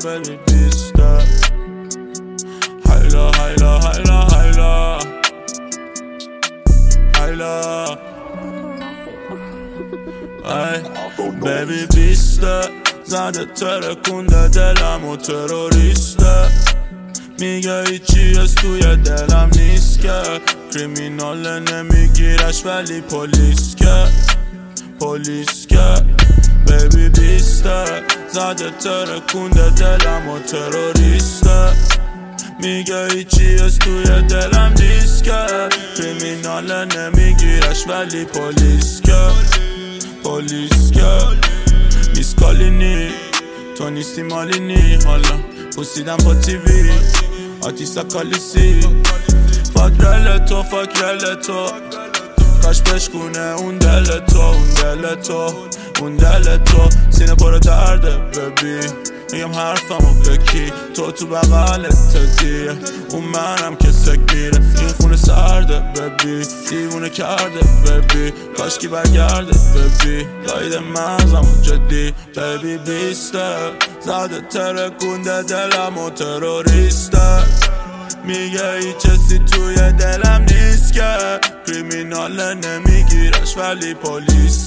baby بیسته هیلا هیلا هیلا هیلا هیلا بیبی بیسته زده ترکونده دلم و تروریسته میگه هیچی از توی دلم نیست که کریمینال نمیگیرش ولی پلیس که بیبی بیسته زده ترکونده دلم و تروریسته میگه هیچی از توی دلم نیست که کریمینال نمیگیرش ولی پلیس که میسکالینی تو نیستی مالینی حالا پوسیدم با تیوی آتیسا کالیسی فاکرل تو کاش بشکونه اون دل تو سینه پر درده ببی میگم حرفمو بکی تو بغلت دیه اون منم که سکیره این خونه سرده ببی دیوونه کرده ببی کاش کی برگرده ببی گاید مغزمو جدی ببی بیسته زده ترکونده دلم و تروریسته میگه هیچ چیزی توی دلم نیست که کریمینال نمیگیرش ولی پلیس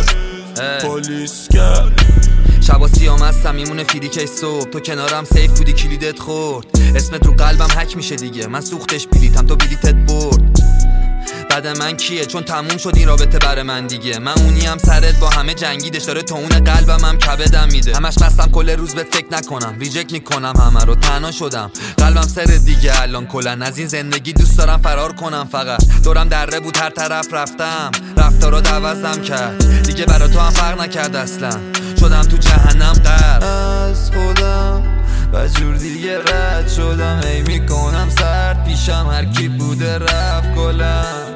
که شبا سیام هستم میمونه فیریکه صبح تو کنارم سیف بودی کلیدت خورد اسمت رو قلبم حک میشه دیگه من سوختش بلیتم تو بلیتت برد بعد من کیه چون تموم شد این رابطه برای من دیگه من اونیم سرت با همه جنگیدش داره تو اون قلبم هم کبدم میده همش بستم کل روز بهت فکر نکنم ریجکت میکنم همه رو تنها شدم قلبم سر دیگه الان کلن از این زندگی دوست دارم فرار کنم فقط دورم دره بود هر طرف رفتم رفتارات عوضم کرد دیگه برای تو هم فرق نکرد اصلا شدم تو جهنم غرق از خودم و جور دیگه رد شدم ای میکنم سرد پیشم هر کی بوده رفت گلم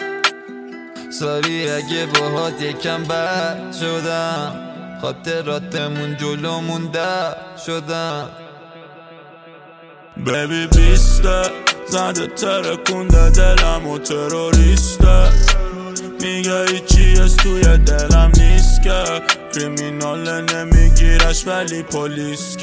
ساری اگه باهات یکم بد شدم خاطراتمون جلو مونده شدم بیبی بیسته زده ترکونده دلم و تروریسته میگه هیچی از توی دلم نیست که کریمینال نمیگیرش ولی پلیس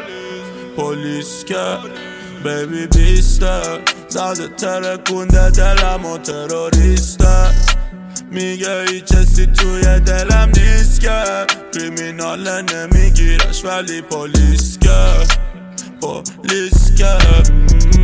که بیبی بیسته زده ترکونده دلم و تروریسته میگه هیچ چیزی توی دلم نیست که کریمینال نمیگیرش ولی پلیس که